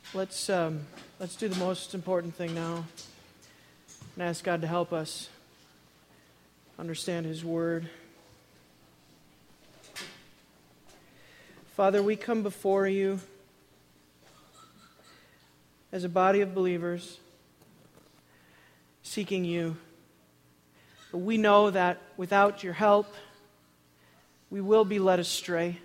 Let's do the most important thing now and ask God to help us understand His Word. Father, we come before You as a body of believers seeking You. But we know that without Your help, we will be led astray.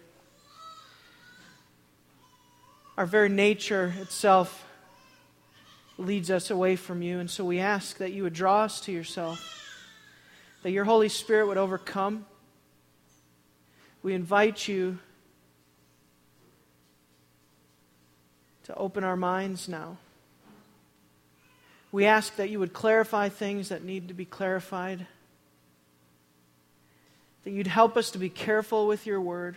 Our very nature itself leads us away from You, and so we ask that You would draw us to Yourself, that Your Holy Spirit would overcome. We invite You to open our minds now. We ask that You would clarify things that need to be clarified, that You'd help us to be careful with Your Word,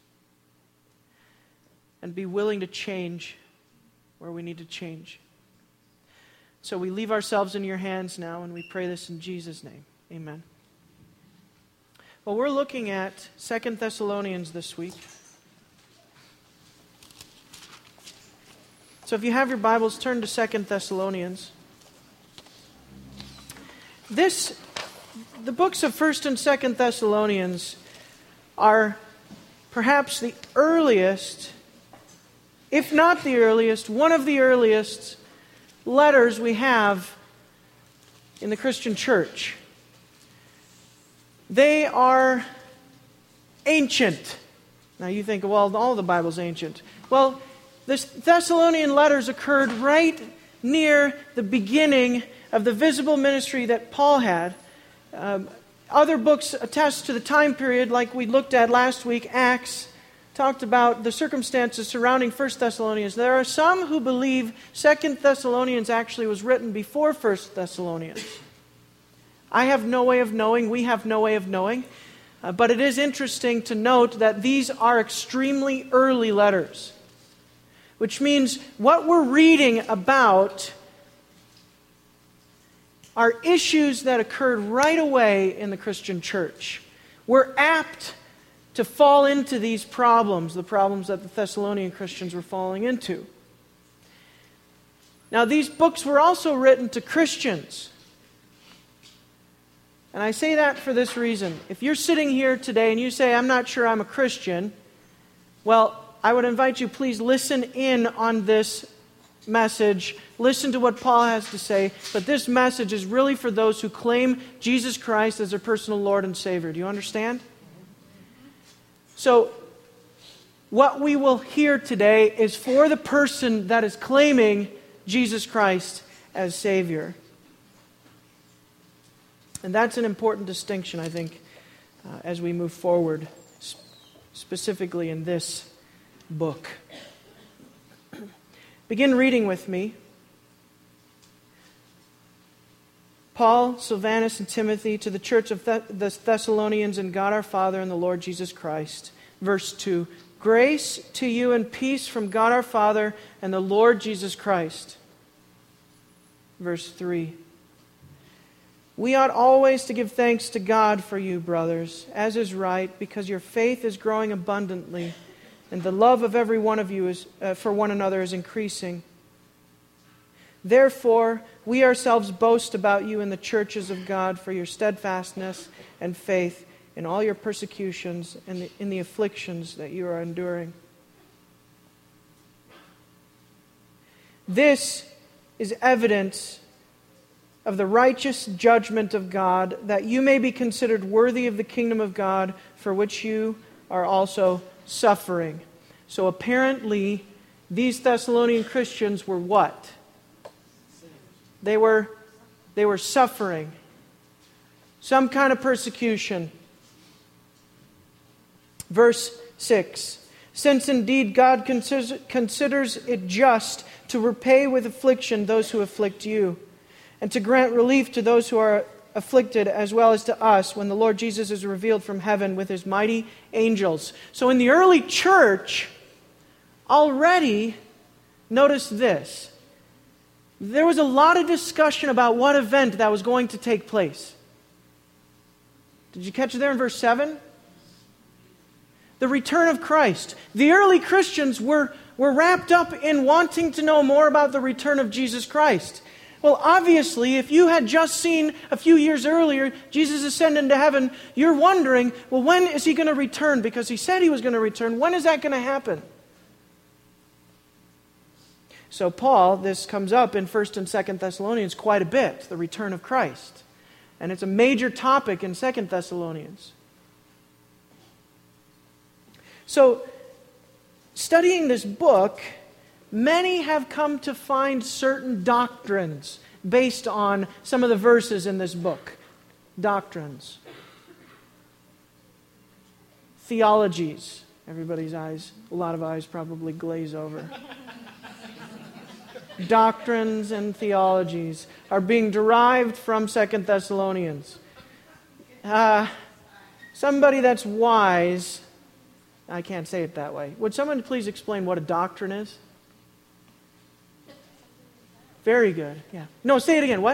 and be willing to change where we need to change. So we leave ourselves in Your hands now, and we pray this in Jesus' name. Amen. Well, we're looking at 2 Thessalonians this week. So if you have your Bibles, turn to 2 Thessalonians. The books of 1 and 2 Thessalonians are perhaps the earliest, if not the earliest, one of the earliest letters we have in the Christian church. They are ancient. Now you think, well, all the Bible's ancient. Well, the Thessalonian letters occurred right near the beginning of the visible ministry that Paul had. Other books attest to the time period, like we looked at last week. Acts talked about the circumstances surrounding 1 Thessalonians. There are some who believe 2 Thessalonians actually was written before 1 Thessalonians. I have no way of knowing. We have no way of knowing. But it is interesting to note that these are extremely early letters, which means what we're reading about are issues that occurred right away in the Christian church. We're apt to fall into these problems, the problems that the Thessalonian Christians were falling into. Now, these books were also written to Christians. And I say that for this reason. If you're sitting here today and you say, I'm not sure I'm a Christian, well, I would invite you, please listen in on this message. Listen to what Paul has to say. But this message is really for those who claim Jesus Christ as their personal Lord and Savior. Do you understand? So, what we will hear today is for the person that is claiming Jesus Christ as Savior. And that's an important distinction, I think, as we move forward, specifically in this book. Begin reading with me. Paul, Silvanus, and Timothy to the church of the Thessalonians in God our Father and the Lord Jesus Christ. Verse 2. Grace to you and peace from God our Father and the Lord Jesus Christ. Verse 3. We ought always to give thanks to God for you, brothers, as is right, because your faith is growing abundantly, and the love of every one of you is for one another is increasing. Therefore, we ourselves boast about you in the churches of God for your steadfastness and faith in all your persecutions and in the afflictions that you are enduring. This is evidence of the righteous judgment of God, that you may be considered worthy of the kingdom of God, for which you are also suffering. So apparently, these Thessalonian Christians were what? They were suffering. Some kind of persecution. Verse 6. Since indeed God considers it just to repay with affliction those who afflict you, and to grant relief to those who are afflicted, as well as to us, when the Lord Jesus is revealed from heaven with His mighty angels. So in the early church, already, notice this. There was a lot of discussion about what event that was going to take place. Did you catch it there in verse 7? The return of Christ. The early Christians were were wrapped up in wanting to know more about the return of Jesus Christ. Well, obviously, if you had just seen a few years earlier Jesus ascend into heaven, you're wondering, well, when is he going to return? Because he said he was going to return. When is that going to happen? So Paul, this comes up in 1 and 2 Thessalonians quite a bit, the return of Christ. And it's a major topic in 2 Thessalonians. So, studying this book, many have come to find certain doctrines based on some of the verses in this book. Doctrines. Theologies. Everybody's eyes, a lot of eyes probably glaze over. Doctrines and theologies are being derived from 2 Thessalonians. Somebody that's wise, I can't say it that way. Would someone please explain what a doctrine is? Very good. Yeah. No, say it again. What?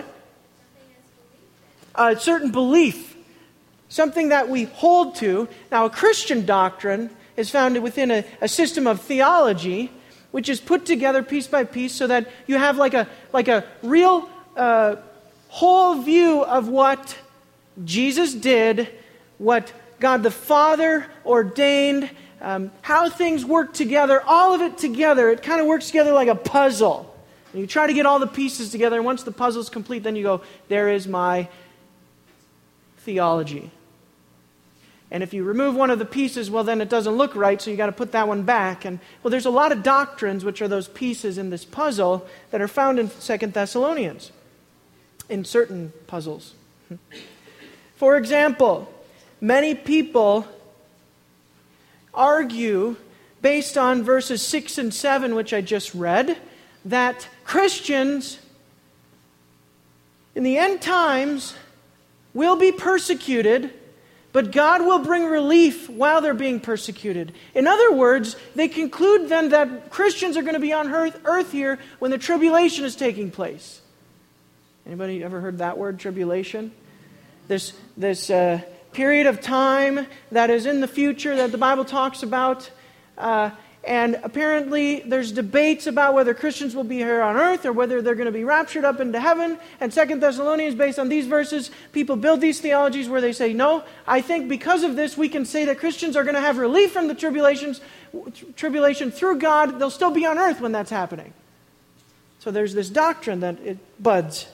A certain belief. Something that we hold to. Now, a Christian doctrine is found within a system of theology, which is put together piece by piece so that you have like a real whole view of what Jesus did, what God the Father ordained, how things work together, all of it together. It kind of works together like a puzzle. And you try to get all the pieces together, and once the puzzle's complete, then you go, there is my theology. And if you remove one of the pieces, well, then it doesn't look right, so you got to put that one back. And well, there's a lot of doctrines, which are those pieces in this puzzle, that are found in 2 Thessalonians, in certain puzzles. For example, many people argue, based on verses 6 and 7, which I just read, that Christians in the end times will be persecuted, but God will bring relief while they're being persecuted. In other words, they conclude then that Christians are going to be on earth here when the tribulation is taking place. Anybody ever heard that word, tribulation? This period of time that is in the future that the Bible talks about. And apparently there's debates about whether Christians will be here on earth or whether they're going to be raptured up into heaven. And 2 Thessalonians, based on these verses, people build these theologies where they say, no, I think because of this we can say that Christians are going to have relief from the tribulation through God. They'll still be on earth when that's happening. So there's this doctrine that it buds.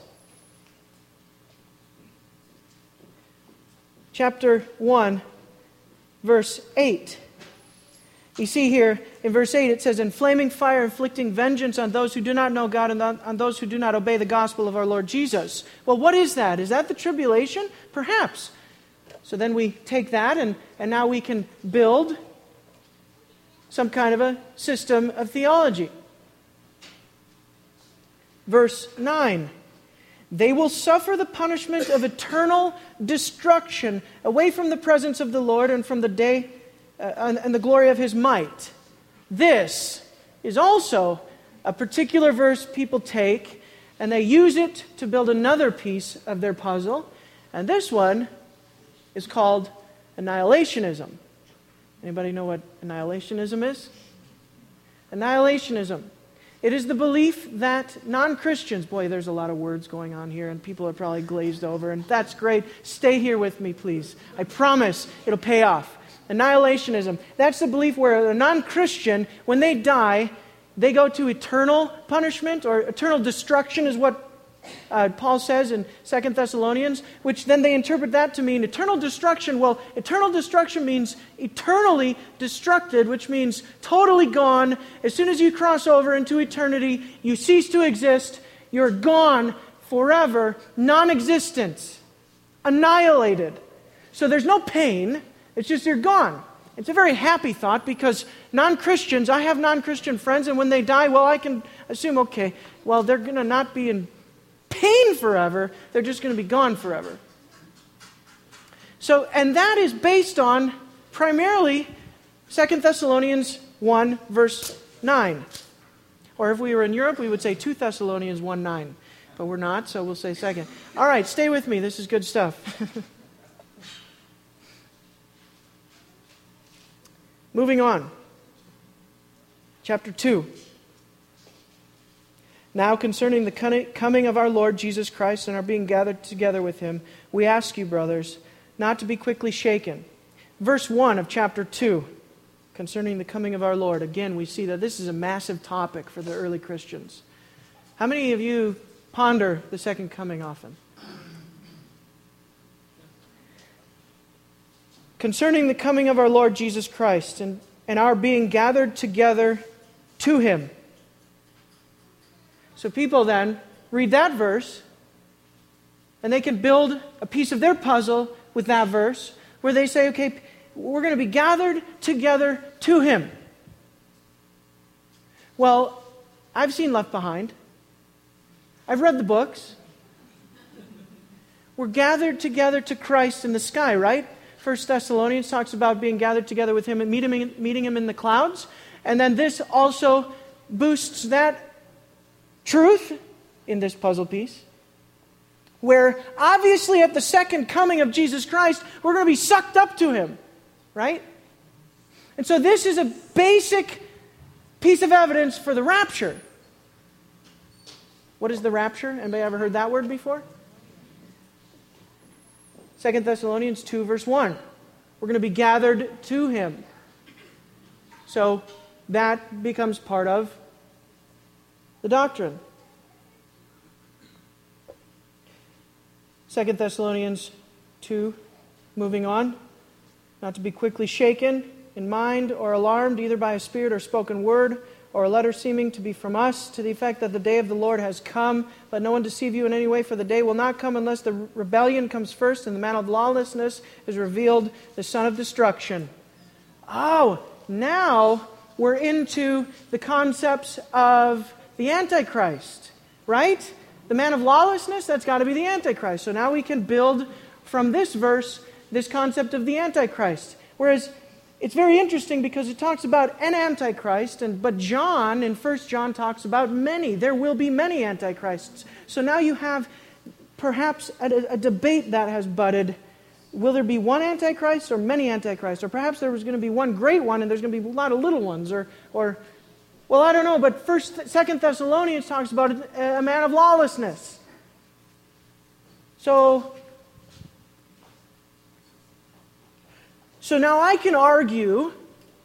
Chapter 1, verse 8. You see here in verse 8 it says, "In flaming fire inflicting vengeance on those who do not know God and on those who do not obey the gospel of our Lord Jesus." Well, what is that? Is that the tribulation? Perhaps. So then we take that and now we can build some kind of a system of theology. Verse 9. "They will suffer the punishment of eternal destruction away from the presence of the Lord and from the day and the glory of His might." This is also a particular verse people take and they use it to build another piece of their puzzle. And this one is called annihilationism. Anybody know what annihilationism is? Annihilationism. It is the belief that non-Christians, boy, there's a lot of words going on here and people are probably glazed over, and that's great. Stay here with me, please. I promise it'll pay off. Annihilationism. That's the belief where a non-Christian, when they die, they go to eternal punishment, or eternal destruction is what Paul says in 2 Thessalonians, which then they interpret that to mean eternal destruction. Well, eternal destruction means eternally destructed, which means totally gone. As soon as you cross over into eternity, you cease to exist. You're gone forever, non-existent, annihilated. So there's no pain. It's just you're gone. It's a very happy thought because non-Christians, I have non-Christian friends, and when they die, well, I can assume, okay, well, they're going to not be in pain forever. They're just going to be gone forever. So, and that is based on primarily 2 Thessalonians 1, verse 9. Or if we were in Europe, we would say 2 Thessalonians 1:9. But we're not, so we'll say 2. All right, stay with me. This is good stuff. Moving on. Chapter 2. Now concerning the coming of our Lord Jesus Christ and our being gathered together with Him, we ask you, brothers, not to be quickly shaken. Verse 1 of chapter 2, concerning the coming of our Lord. Again, we see that this is a massive topic for the early Christians. How many of you ponder the second coming often? Concerning the coming of our Lord Jesus Christ and our being gathered together to Him. So people then read that verse, and they can build a piece of their puzzle with that verse, where they say, okay, we're going to be gathered together to Him. Well, I've seen Left Behind. I've read the books. We're gathered together to Christ in the sky, right? 1 Thessalonians talks about being gathered together with Him and meeting Him in the clouds. And then this also boosts that truth in this puzzle piece, where obviously at the second coming of Jesus Christ, we're going to be sucked up to Him, right? And so this is a basic piece of evidence for the rapture. What is the rapture? Anybody ever heard that word before? 2 Thessalonians 2 verse 1. We're going to be gathered to Him. So that becomes part of the doctrine. 2 Thessalonians 2, moving on. Not to be quickly shaken in mind or alarmed either by a spirit or spoken word or a letter seeming to be from us, to the effect that the day of the Lord has come. Let no one deceive you in any way, for the day will not come unless the rebellion comes first and the man of lawlessness is revealed, the son of destruction. Oh, now we're into the concepts of the Antichrist, right? The man of lawlessness, that's got to be the Antichrist. So now we can build from this verse this concept of the Antichrist. Whereas it's very interesting because it talks about an Antichrist, but John, in 1 John, talks about many. There will be many Antichrists. So now you have perhaps a debate that has budded. Will there be one Antichrist or many Antichrists? Or perhaps there was going to be one great one and there's going to be a lot of little ones. Or well, I don't know, but 2 Thessalonians talks about a man of lawlessness. So now I can argue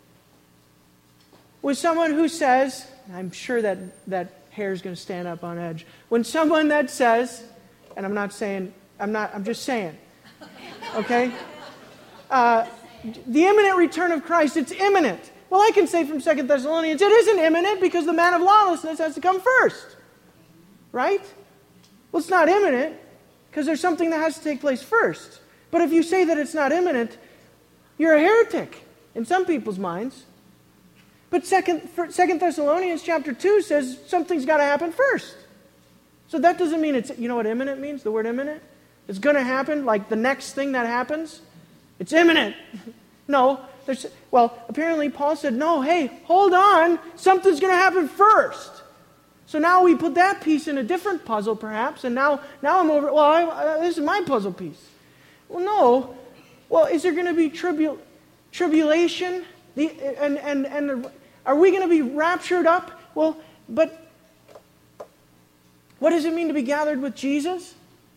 with someone who says, I'm sure that hair is going to stand up on edge. When someone that says, and I'm just saying, okay? The imminent return of Christ, it's imminent. Well, I can say from 2 Thessalonians, it isn't imminent because the man of lawlessness has to come first. Right? Well, it's not imminent because there's something that has to take place first. But if you say that it's not imminent, you're a heretic in some people's minds. But 2 Thessalonians chapter 2 says something's got to happen first. So that doesn't mean it's, you know what imminent means? The word imminent? It's going to happen like the next thing that happens. It's imminent. No. Apparently Paul said, no, hey, hold on. Something's going to happen first. So now we put that piece in a different puzzle perhaps. And now I'm over, this is my puzzle piece. Well, no. Well, is there going to be tribulation? And are we going to be raptured up? Well, but what does it mean to be gathered with Jesus?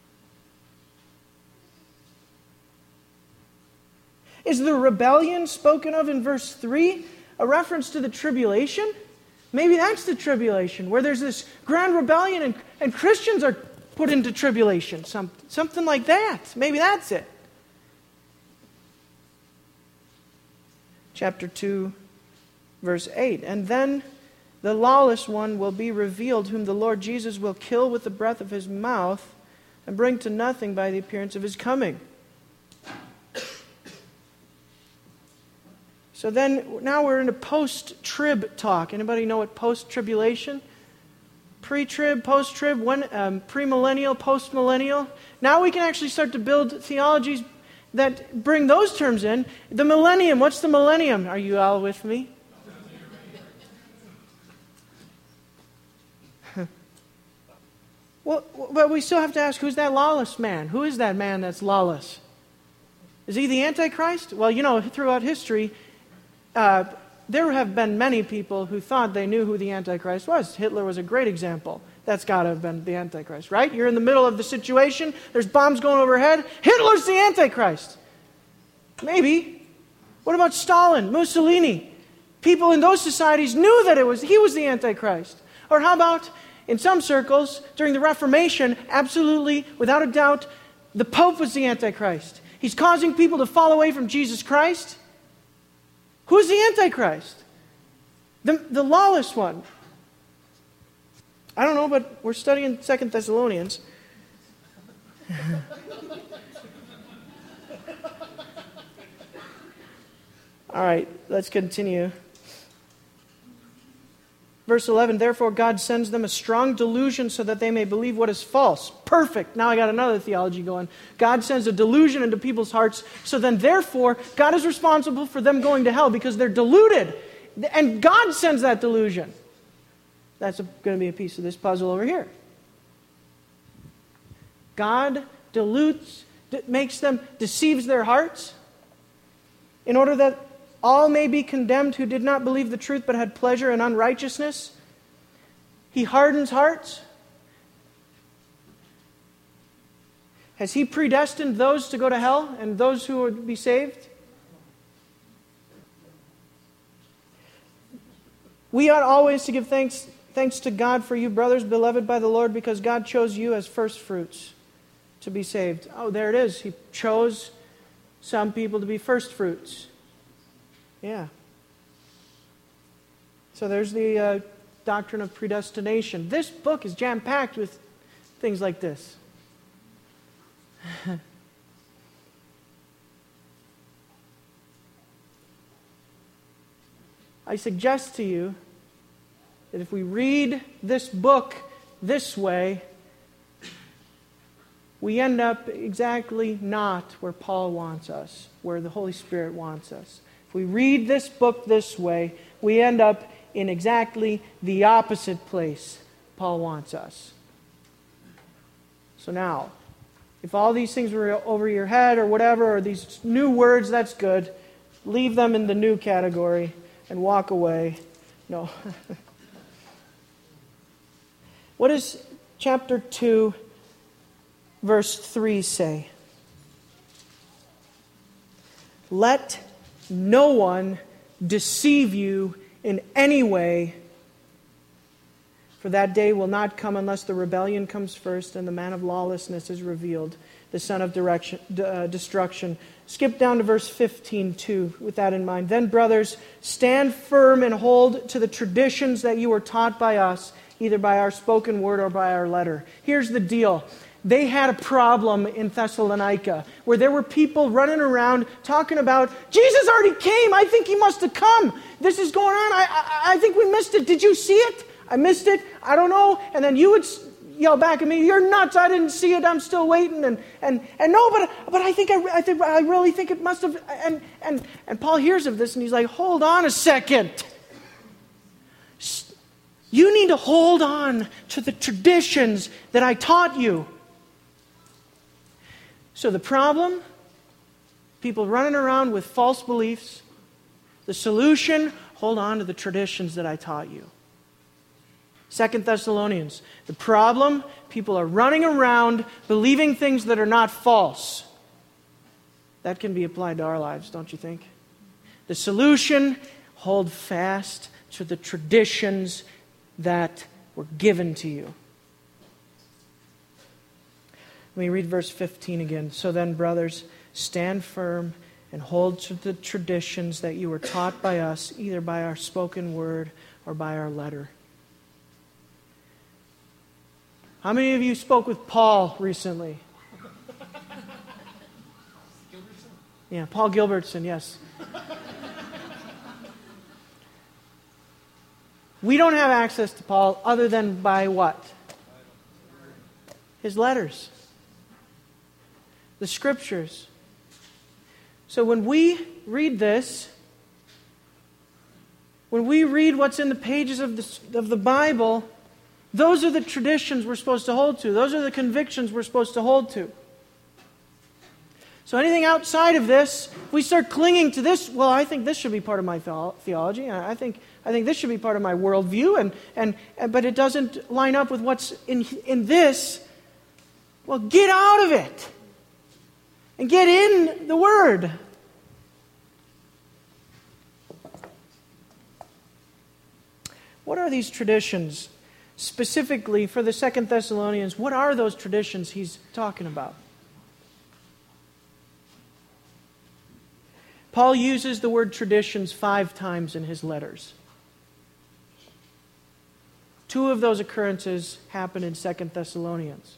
Is the rebellion spoken of in verse 3 a reference to the tribulation? Maybe that's the tribulation, where there's this grand rebellion and Christians are put into tribulation. Something like that. Maybe that's it. Chapter 2, verse 8. And then the lawless one will be revealed, whom the Lord Jesus will kill with the breath of His mouth and bring to nothing by the appearance of His coming. So then, now we're in a post-trib talk. Anybody know what post-tribulation? Pre-trib, post-trib, premillennial, post-millennial. Now we can actually start to build theologies that bring those terms in. The millennium, what's the millennium? Are you all with me? Well, but we still have to ask, who's that lawless man? Who is that man that's lawless? Is he the Antichrist? Well, throughout history, there have been many people who thought they knew who the Antichrist was. Hitler was a great example. That's got to have been the Antichrist, right? You're in the middle of the situation. There's bombs going overhead. Hitler's the Antichrist. Maybe. What about Stalin, Mussolini? People in those societies knew that he was the Antichrist. Or how about, in some circles, during the Reformation, absolutely, without a doubt, the Pope was the Antichrist. He's causing people to fall away from Jesus Christ. Who's the Antichrist? The lawless one. I don't know, but we're studying 2 Thessalonians. All right, let's continue. Verse 11, therefore God sends them a strong delusion so that they may believe what is false. Perfect. Now I got another theology going. God sends a delusion into people's hearts, so then therefore God is responsible for them going to hell because they're deluded. And God sends that delusion. That's going to be a piece of this puzzle over here. God dilutes, deceives their hearts in order that all may be condemned who did not believe the truth but had pleasure in unrighteousness. He hardens hearts. Has He predestined those to go to hell and those who would be saved? We ought always to give thanks to God for you, brothers, beloved by the Lord, because God chose you as first fruits to be saved. Oh, there it is. He chose some people to be first fruits. Yeah. So there's the doctrine of predestination. This book is jam-packed with things like this. I suggest to you that if we read this book this way, we end up exactly not where Paul wants us, where the Holy Spirit wants us. If we read this book this way, we end up in exactly the opposite place Paul wants us. So now, if all these things were over your head or whatever, or these new words, that's good. Leave them in the new category and walk away. No. What does chapter 2, verse 3 say? Let no one deceive you in any way, for that day will not come unless the rebellion comes first and the man of lawlessness is revealed, the son of destruction. Skip down to verse 15 too, with that in mind. Then, brothers, stand firm and hold to the traditions that you were taught by us, either by our spoken word or by our letter. Here's the deal. They had a problem in Thessalonica where there were people running around talking about, Jesus already came. I think He must have come. This is going on. I think we missed it. Did you see it? I missed it. I don't know. And then you would yell back at me, you're nuts. I didn't see it. I'm still waiting. And no, but I really think it must have. And Paul hears of this and he's like, hold on a second. You need to hold on to the traditions that I taught you. So the problem, people running around with false beliefs. The solution, hold on to the traditions that I taught you. 2 Thessalonians, the problem, people are running around believing things that are not false. That can be applied to our lives, don't you think? The solution, hold fast to the traditions that were given to you. Let me read verse 15 again. So then, brothers, stand firm and hold to the traditions that you were taught by us, either by our spoken word or by our letter. How many of you spoke with Paul recently? Yeah, Paul Gilbertson, yes. We don't have access to Paul other than by what? His letters. The Scriptures. So when we read this, when we read what's in the pages of the Bible, those are the traditions we're supposed to hold to. Those are the convictions we're supposed to hold to. So anything outside of this, if we start clinging to this, well, I think this should be part of my theology. I think this should be part of my worldview, but it doesn't line up with what's in this. Well, get out of it and get in the Word. What are these traditions? Specifically for the 2 Thessalonians, what are those traditions he's talking about? Paul uses the word traditions 5 times in his letters. 2 of those occurrences happen in 2 Thessalonians.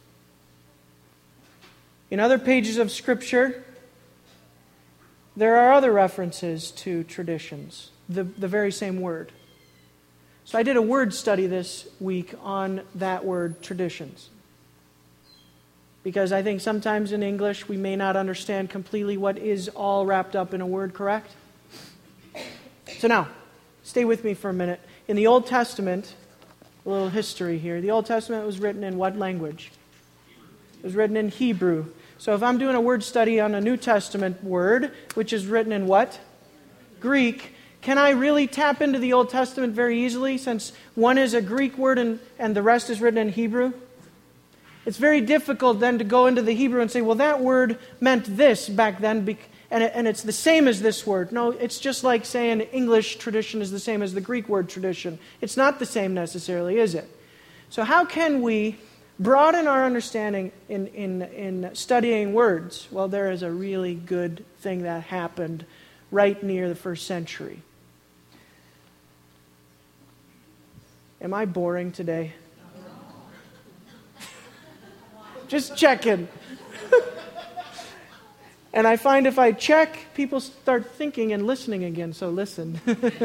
In other pages of Scripture, there are other references to traditions, the very same word. So I did a word study this week on that word, traditions. Because I think sometimes in English we may not understand completely what is all wrapped up in a word, correct? So now, stay with me for a minute. In the Old Testament, a little history here. The Old Testament was written in what language? It was written in Hebrew. So if I'm doing a word study on a New Testament word, which is written in what? Greek. Can I really tap into the Old Testament very easily since one is a Greek word and the rest is written in Hebrew? It's very difficult then to go into the Hebrew and say, well, that word meant this back then, and it's the same as this word. No, it's just like saying English tradition is the same as the Greek word tradition. It's not the same necessarily, is it? So how can we broaden our understanding in studying words? Well, there is a really good thing that happened right near the first century. Am I boring today? Just checking. And I find if I check, people start thinking and listening again, so listen.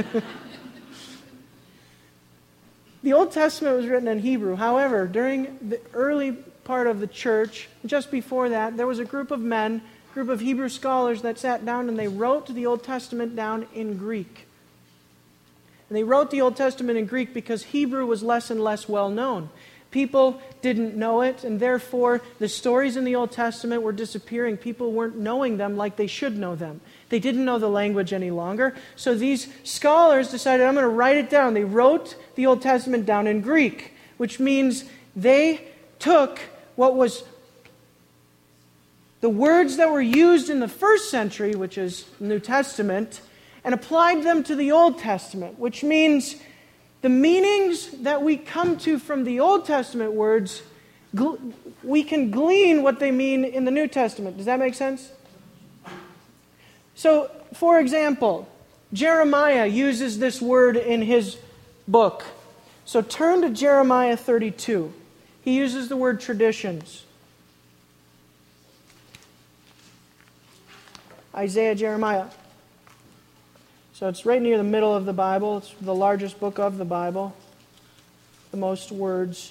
The Old Testament was written in Hebrew. However, during the early part of the church, just before that, there was a group of men, a group of Hebrew scholars that sat down and they wrote the Old Testament down in Greek. And they wrote the Old Testament in Greek because Hebrew was less and less well known. People didn't know it, and therefore the stories in the Old Testament were disappearing. People weren't knowing them like they should know them. They didn't know the language any longer. So these scholars decided, I'm going to write it down. They wrote the Old Testament down in Greek, which means they took what was the words that were used in the first century, which is the New Testament, and applied them to the Old Testament, which means the meanings that we come to from the Old Testament words, we can glean what they mean in the New Testament. Does that make sense? So, for example, Jeremiah uses this word in his book. So turn to Jeremiah 32. He uses the word traditions. Isaiah, Jeremiah. So it's right near the middle of the Bible. It's the largest book of the Bible. The most words.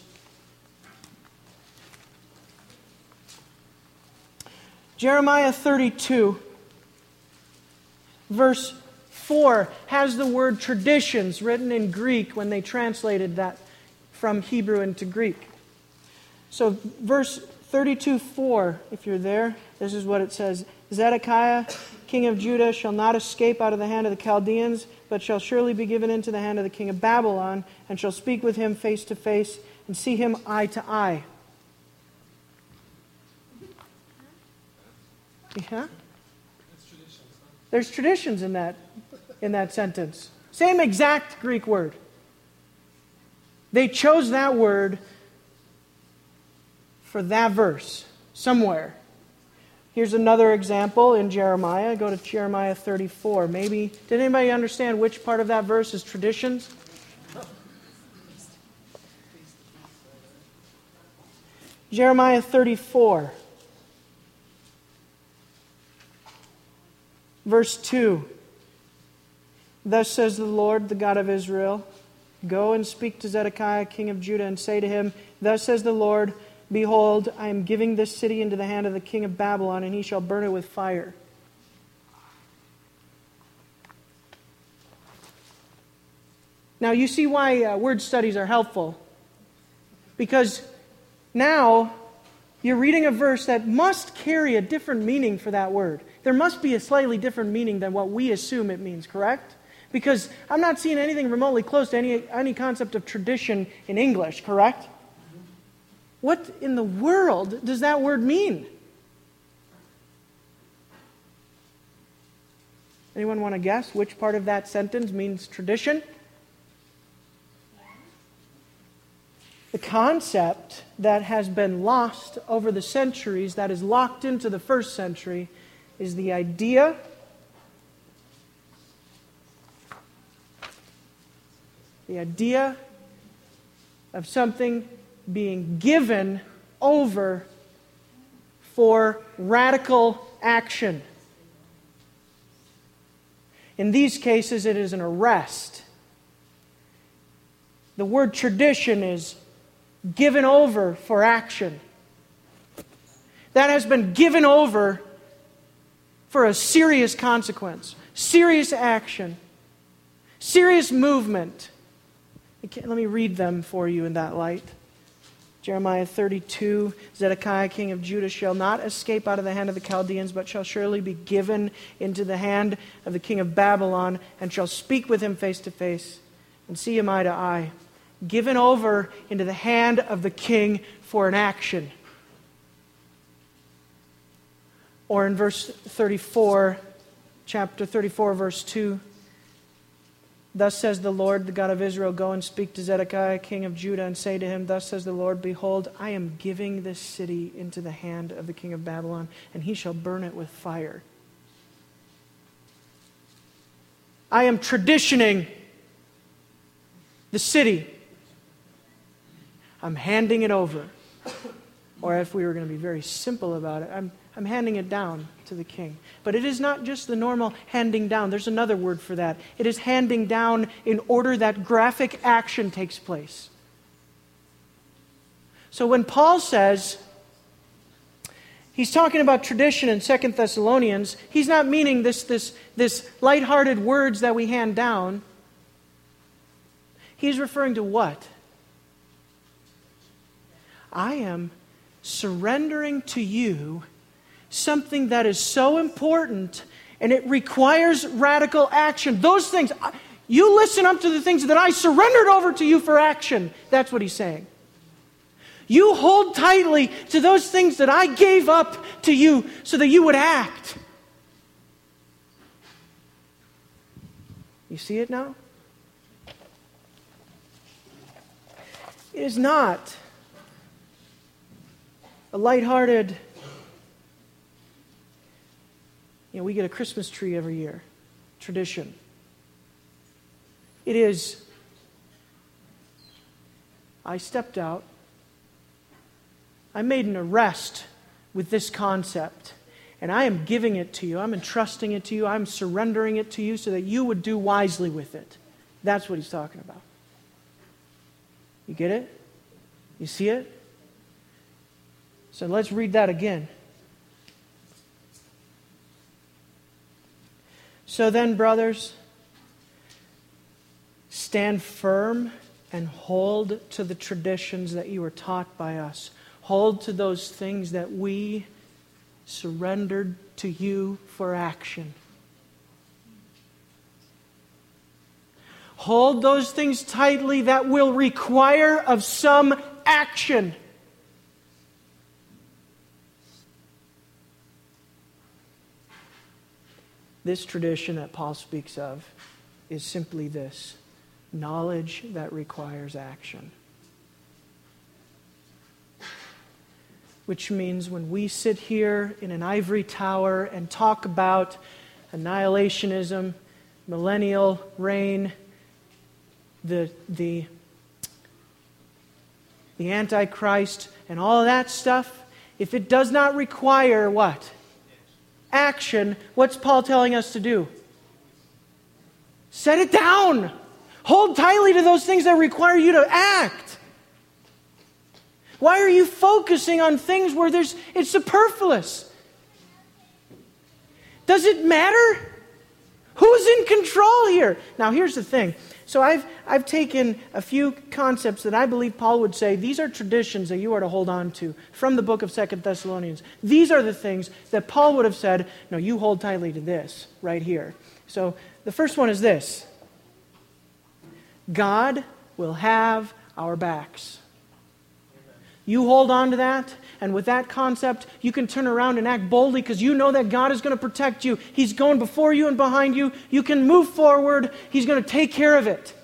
Jeremiah 32, verse 4, has the word traditions written in Greek when they translated that from Hebrew into Greek. So verse 32:4, if you're there, this is what it says. Zedekiah, king of Judah, shall not escape out of the hand of the Chaldeans, but shall surely be given into the hand of the king of Babylon, and shall speak with him face to face, and see him eye to eye. Yeah? There's traditions in that sentence. Same exact Greek word. They chose that word for that verse somewhere. Here's another example in Jeremiah. Go to Jeremiah 34. Maybe, did anybody understand which part of that verse is traditions? Jeremiah 34. Verse 2. Thus says the Lord, the God of Israel, go and speak to Zedekiah, king of Judah, and say to him, thus says the Lord, behold, I am giving this city into the hand of the king of Babylon, and he shall burn it with fire. Now, you see why word studies are helpful. Because now you're reading a verse that must carry a different meaning for that word. There must be a slightly different meaning than what we assume it means, correct? Because I'm not seeing anything remotely close to any concept of tradition in English, correct? What in the world does that word mean? Anyone want to guess which part of that sentence means tradition? The concept that has been lost over the centuries, that is locked into the first century, is the idea of something being given over for radical action. In these cases, it is an arrest. The word tradition is given over for action. That has been given over for a serious consequence, serious action, serious movement. Let me read them for you in that light. Jeremiah 32, Zedekiah, king of Judah, shall not escape out of the hand of the Chaldeans, but shall surely be given into the hand of the king of Babylon, and shall speak with him face to face, and see him eye to eye. Given over into the hand of the king for an action. Or in verse 34, chapter 34, verse 2, thus says the Lord, the God of Israel, go and speak to Zedekiah, king of Judah, and say to him, thus says the Lord, behold, I am giving this city into the hand of the king of Babylon, and he shall burn it with fire. I am traditioning the city. I'm handing it over. Or if we were going to be very simple about it, I'm handing it down to the king. But it is not just the normal handing down. There's another word for that. It is handing down in order that graphic action takes place. So when Paul says, he's talking about tradition in 2 Thessalonians, he's not meaning this lighthearted words that we hand down. He's referring to what? I am surrendering to you something that is so important and it requires radical action. Those things, you listen up to the things that I surrendered over to you for action. That's what he's saying. You hold tightly to those things that I gave up to you so that you would act. You see it now? It is not a lighthearted, we get a Christmas tree every year, tradition. It is, I stepped out, I made an arrest with this concept, and I am giving it to you, I'm entrusting it to you, I'm surrendering it to you so that you would do wisely with it. That's what he's talking about. You get it? You see it? So let's read that again. So then, brothers, stand firm and hold to the traditions that you were taught by us. Hold to those things that we surrendered to you for action. Hold those things tightly that will require of some action. This tradition that Paul speaks of is simply this: knowledge that requires action. Which means when we sit here in an ivory tower and talk about annihilationism, millennial reign, the Antichrist, and all of that stuff, if it does not require what? Action, what's Paul telling us to do? Set it down. Hold tightly to those things that require you to act. Why are you focusing on things where it's superfluous? Does it matter? Who's in control here? Now here's the thing. So I've taken a few concepts that I believe Paul would say, these are traditions that you are to hold on to from the book of 2 Thessalonians. These are the things that Paul would have said, no, you hold tightly to this right here. So the first one is this. God will have our backs. You hold on to that, and with that concept, you can turn around and act boldly because you know that God is going to protect you. He's going before you and behind you. You can move forward. He's going to take care of it.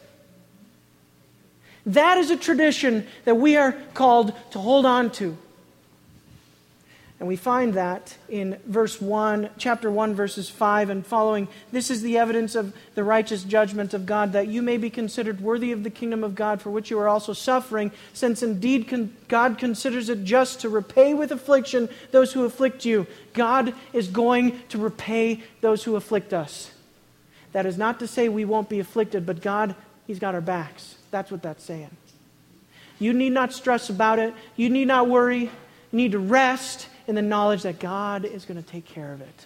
That is a tradition that we are called to hold on to. And we find that in chapter 1, verses 5 and following. This is the evidence of the righteous judgment of God, that you may be considered worthy of the kingdom of God, for which you are also suffering, since indeed God considers it just to repay with affliction those who afflict you. God is going to repay those who afflict us. That is not to say we won't be afflicted, but God, He's got our backs. That's what that's saying. You need not stress about it. You need not worry. You need to rest in the knowledge that God is going to take care of it.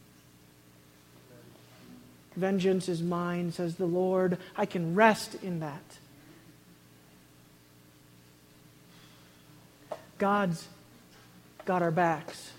Vengeance is mine, says the Lord. I can rest in that. God's got our backs.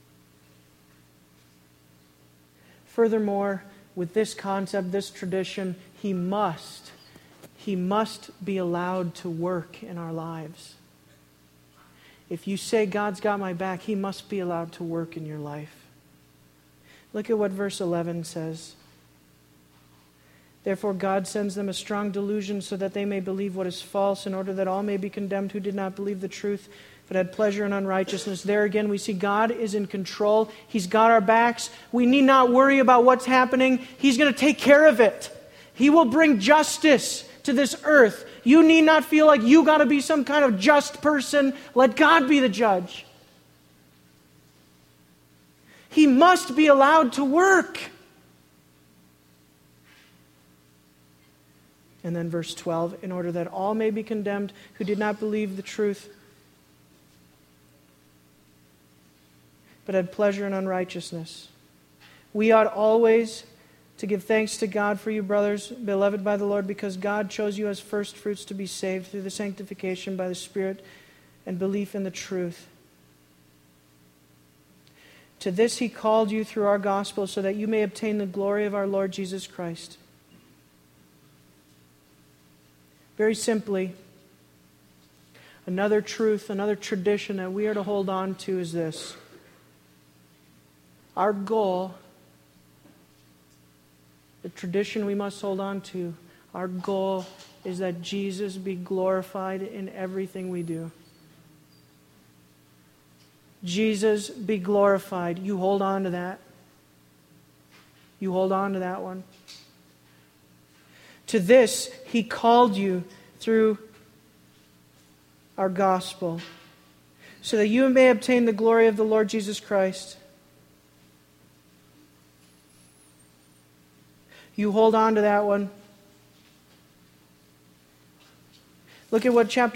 Furthermore, with this concept, this tradition, He must be allowed to work in our lives. If you say God's got my back, He must be allowed to work in your life. Look at what verse 11 says. Therefore God sends them a strong delusion so that they may believe what is false, in order that all may be condemned who did not believe the truth but had pleasure in unrighteousness. There again we see God is in control. He's got our backs. We need not worry about what's happening. He's going to take care of it. He will bring justice to this earth. You need not feel like you got to be some kind of just person. Let God be the judge. He must be allowed to work. And then verse 12, in order that all may be condemned who did not believe the truth, but had pleasure in unrighteousness. We ought always to give thanks to God for you, brothers, beloved by the Lord, because God chose you as first fruits to be saved through the sanctification by the Spirit and belief in the truth. To this He called you through our gospel, so that you may obtain the glory of our Lord Jesus Christ. Very simply, another truth, another tradition that we are to hold on to is this. Our goal, the tradition we must hold on to, our goal is that Jesus be glorified in everything we do. Jesus be glorified. You hold on to that. You hold on to that one. To this, He called you through our gospel, so that you may obtain the glory of the Lord Jesus Christ. You hold on to that one. Look at what chapter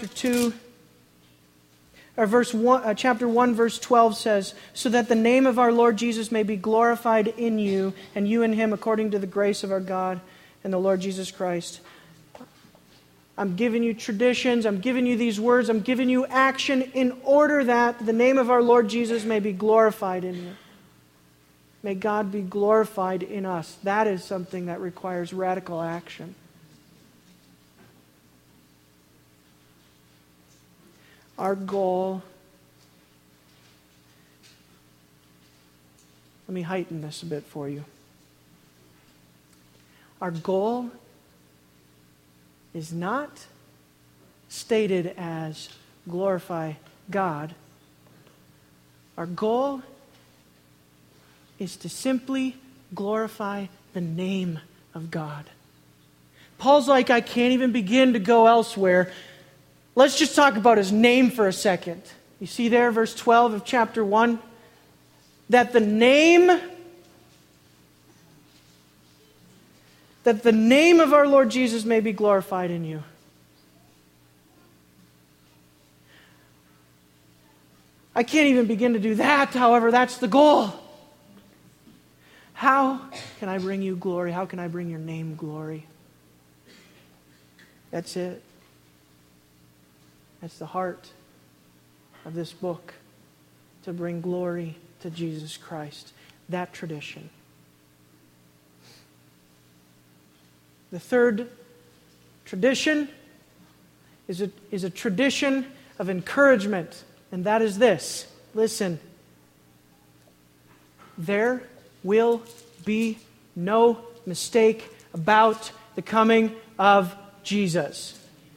1, verse 12 says, so that the name of our Lord Jesus may be glorified in you, and you in Him, according to the grace of our God and the Lord Jesus Christ. I'm giving you traditions, I'm giving you these words, I'm giving you action in order that the name of our Lord Jesus may be glorified in you. May God be glorified in us. That is something that requires radical action. Our goal, let me heighten this a bit for you. Our goal is not stated as glorify God. Our goal is to simply glorify the name of God. Paul's like, I can't even begin to go elsewhere. Let's just talk about His name for a second. You see there, verse 12 of chapter 1, that the name of our Lord Jesus may be glorified in you. I can't even begin to do that, however, that's the goal. How can I bring you glory? How can I bring your name glory? That's it. That's the heart of this book, to bring glory to Jesus Christ. That tradition. The third tradition is a tradition of encouragement, and that is this. Listen. There will be no mistake about the coming of Jesus.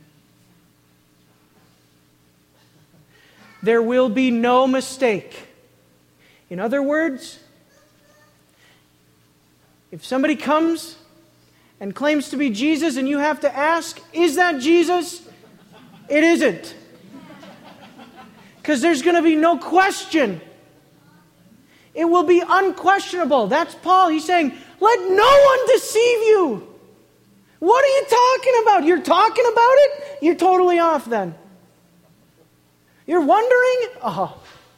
There will be no mistake. In other words, if somebody comes and claims to be Jesus and you have to ask, is that Jesus? It isn't. Because there's going to be no question. It will be unquestionable. That's Paul. He's saying, let no one deceive you. What are you talking about? You're talking about it? You're totally off then. You're wondering? Oh.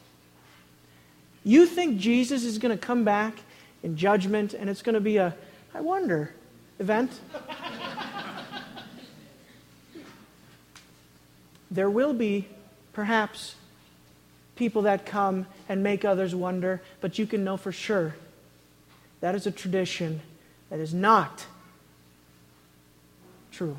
You think Jesus is going to come back in judgment and it's going to be a, I wonder, event? There will be, perhaps, people that come and make others wonder, but you can know for sure that is a tradition that is not true.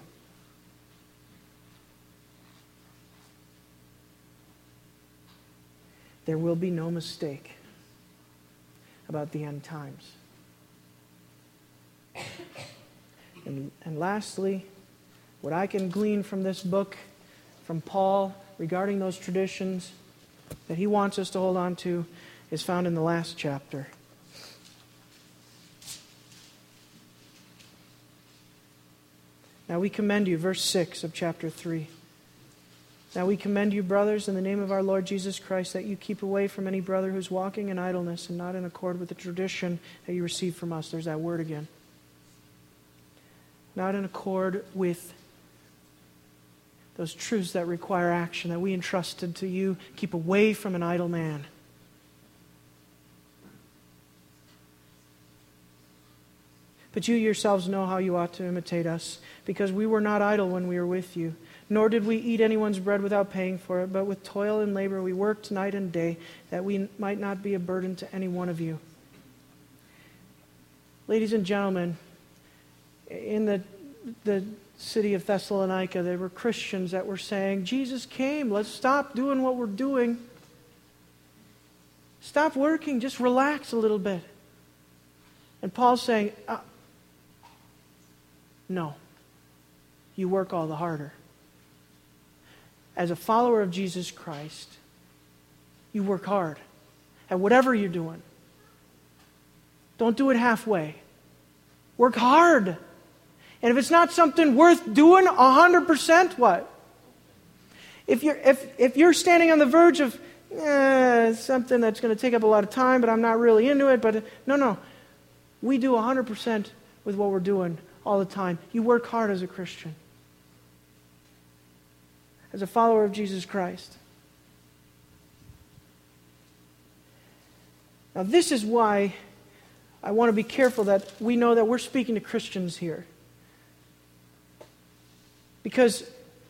There will be no mistake about the end times. And lastly, what I can glean from this book, from Paul, regarding those traditions that he wants us to hold on to, is found in the last chapter. Now we commend you, verse 6 of chapter 3. Now we commend you, brothers, in the name of our Lord Jesus Christ, that you keep away from any brother who's walking in idleness and not in accord with the tradition that you received from us. There's that word again. Not in accord with those truths that require action that we entrusted to you. Keep away from an idle man. But you yourselves know how you ought to imitate us, because we were not idle when we were with you, nor did we eat anyone's bread without paying for it, but with toil and labor we worked night and day, that we might not be a burden to any one of you. Ladies and gentlemen, in the city of Thessalonica, there were Christians that were saying, Jesus came, let's stop doing what we're doing. Stop working, just relax a little bit. And Paul's saying, no, you work all the harder. As a follower of Jesus Christ, you work hard at whatever you're doing. Don't do it halfway. Work hard. And if it's not something worth doing 100%, what? If you're standing on the verge of something that's going to take up a lot of time, but I'm not really into it, but no. We do 100% with what we're doing all the time. You work hard as a Christian, as a follower of Jesus Christ. Now, this is why I want to be careful that we know that we're speaking to Christians here. Because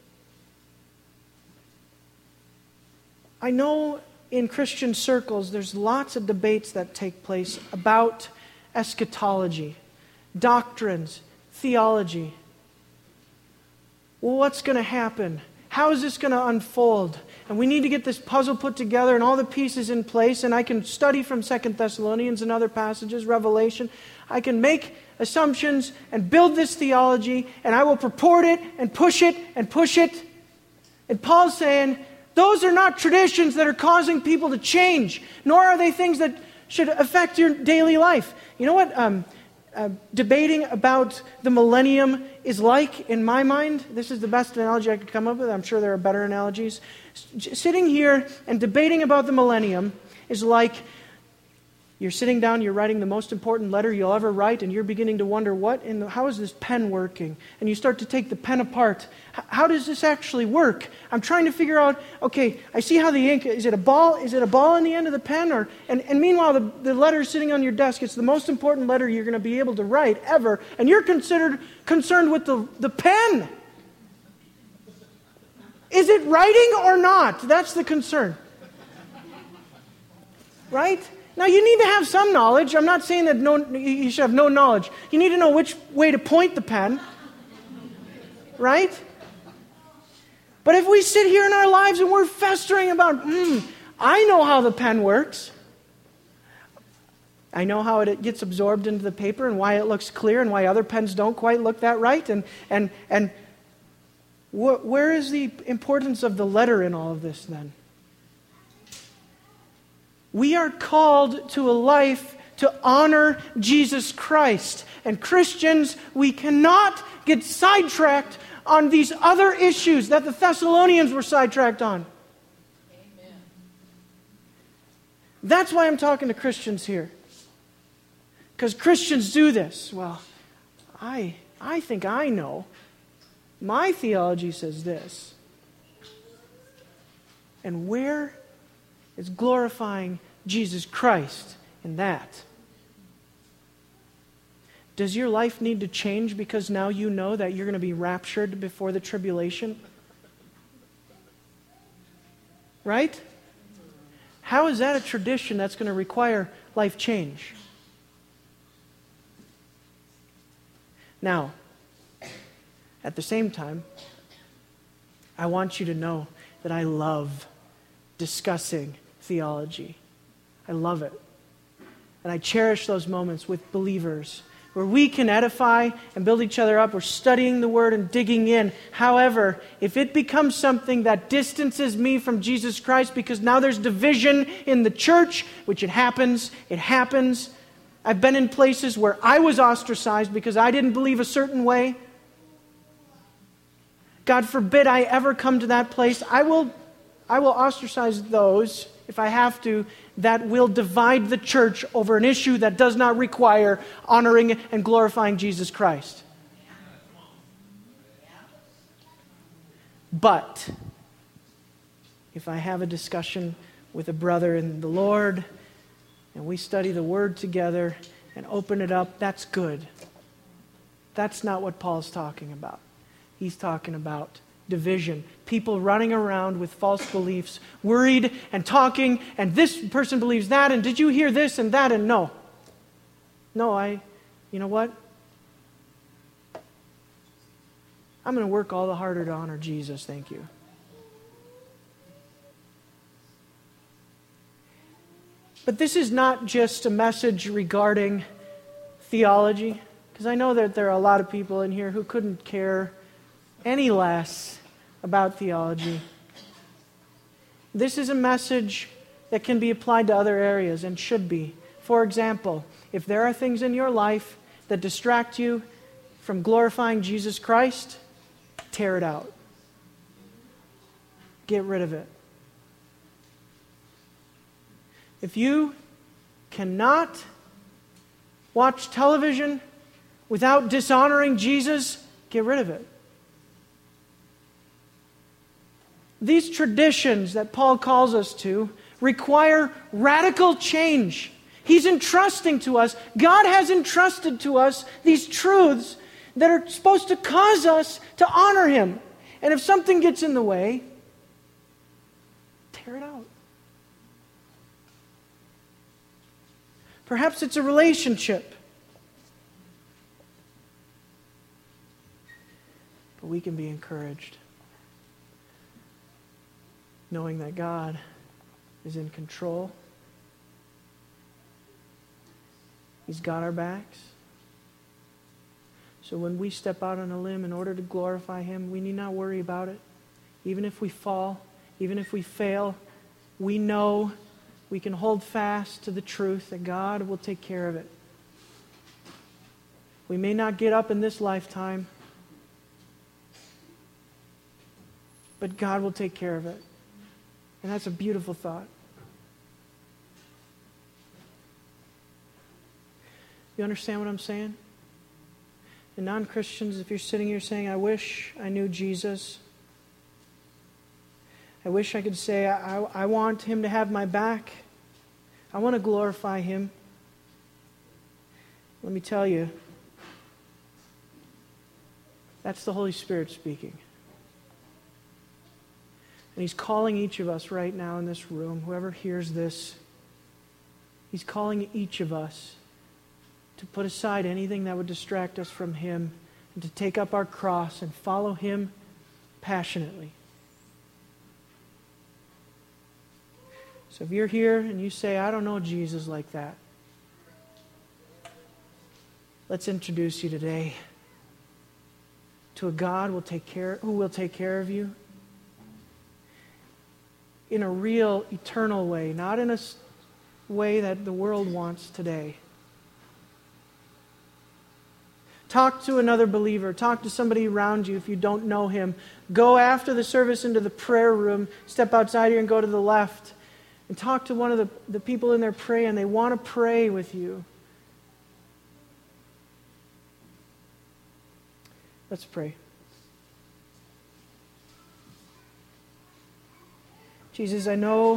I know in Christian circles there's lots of debates that take place about eschatology, doctrines, theology. Well, what's going to happen? How is this going to unfold? And we need to get this puzzle put together and all the pieces in place. And I can study from 2 Thessalonians and other passages, Revelation. I can make assumptions and build this theology, and I will purport it and push it and push it. And Paul's saying, those are not traditions that are causing people to change, nor are they things that should affect your daily life. You know what debating about the millennium is like in my mind? This is the best analogy I could come up with. I'm sure there are better analogies. Sitting here and debating about the millennium is like you're sitting down, you're writing the most important letter you'll ever write, and you're beginning to wonder, how is this pen working? And you start to take the pen apart. How does this actually work? I'm trying to figure out, okay, I see how the ink, is it a ball on the end of the pen? And meanwhile, the letter is sitting on your desk. It's the most important letter you're going to be able to write ever, and you're concerned with the pen. Is it writing or not? That's the concern. Right? Now, you need to have some knowledge. I'm not saying that you should have no knowledge. You need to know which way to point the pen. Right? But if we sit here in our lives and we're festering about, I know how the pen works. I know how it gets absorbed into the paper and why it looks clear and why other pens don't quite look that right. And where is the importance of the letter in all of this then? We are called to a life to honor Jesus Christ. And Christians, we cannot get sidetracked on these other issues that the Thessalonians were sidetracked on. Amen. That's why I'm talking to Christians here. Because Christians do this. Well, I think I know. My theology says this. And where is glorifying Jesus Christ in that? Does your life need to change because now you know that you're going to be raptured before the tribulation? Right? How is that a tradition that's going to require life change? Now, at the same time, I want you to know that I love discussing theology. I love it. And I cherish those moments with believers where we can edify and build each other up. We're studying the Word and digging in. However, if it becomes something that distances me from Jesus Christ because now there's division in the church, which it happens. I've been in places where I was ostracized because I didn't believe a certain way. God forbid I ever come to that place. I will ostracize those, if I have to, that will divide the church over an issue that does not require honoring and glorifying Jesus Christ. But if I have a discussion with a brother in the Lord and we study the Word together and open it up, that's good. That's not what Paul's talking about. He's talking about division. People running around with false beliefs, worried and talking, and this person believes that, and did you hear this and that, and no. You know what? I'm going to work all the harder to honor Jesus, thank you. But this is not just a message regarding theology, because I know that there are a lot of people in here who couldn't care any less about theology. This is a message that can be applied to other areas and should be. For example, if there are things in your life that distract you from glorifying Jesus Christ, tear it out. Get rid of it. If you cannot watch television without dishonoring Jesus, get rid of it. These traditions that Paul calls us to require radical change. He's entrusting to us, God has entrusted to us these truths that are supposed to cause us to honor Him. And if something gets in the way, tear it out. Perhaps it's a relationship. But we can be encouraged, knowing that God is in control. He's got our backs. So when we step out on a limb in order to glorify Him, we need not worry about it. Even if we fall, even if we fail, we know we can hold fast to the truth that God will take care of it. We may not get up in this lifetime, but God will take care of it. And that's a beautiful thought. You understand what I'm saying? And non-Christians, if you're sitting here saying, I wish I knew Jesus. I wish I could say, I want Him to have my back. I want to glorify Him. Let me tell you, that's the Holy Spirit speaking. And He's calling each of us right now in this room, whoever hears this, He's calling each of us to put aside anything that would distract us from Him and to take up our cross and follow Him passionately. So if you're here and you say, I don't know Jesus like that, let's introduce you today to a God who will take care of you in a real, eternal way, not in a way that the world wants today. Talk to another believer. Talk to somebody around you if you don't know Him. Go after the service into the prayer room. Step outside here and go to the left. And talk to one of the people in there praying. They want to pray with you. Let's pray. Jesus, I know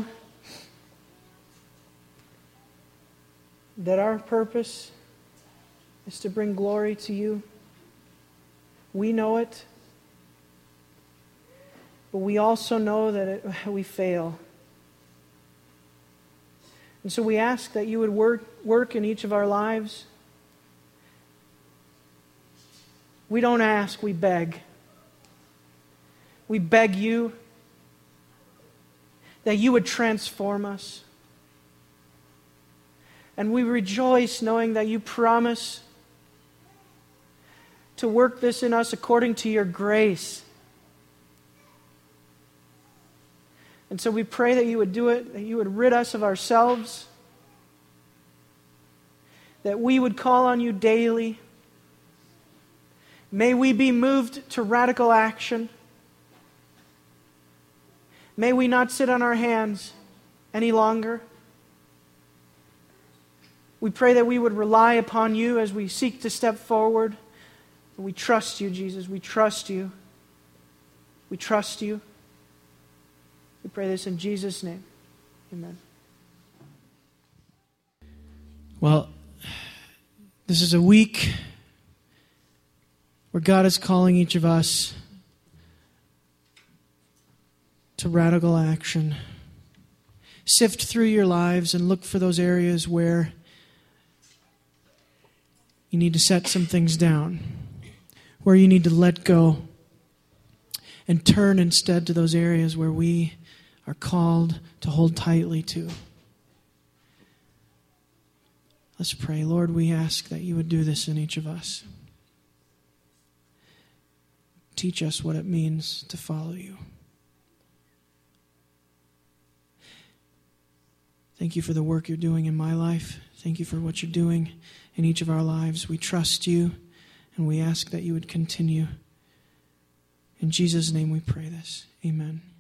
that our purpose is to bring glory to You. We know it, but we also know that we fail. And so we ask that You would work in each of our lives. We don't ask, we beg. We beg You that You would transform us. And we rejoice knowing that You promise to work this in us according to Your grace. And so we pray that You would do it, that You would rid us of ourselves, that we would call on You daily. May we be moved to radical action. May we not sit on our hands any longer. We pray that we would rely upon You as we seek to step forward. We trust You, Jesus. We trust You. We trust You. We pray this in Jesus' name. Amen. Well, this is a week where God is calling each of us to radical action. Sift through your lives and look for those areas where you need to set some things down, where you need to let go, and turn instead to those areas where we are called to hold tightly to. Let's pray. Lord, we ask that You would do this in each of us. Teach us what it means to follow You. Thank You for the work You're doing in my life. Thank You for what You're doing in each of our lives. We trust You, and we ask that You would continue. In Jesus' name we pray this. Amen.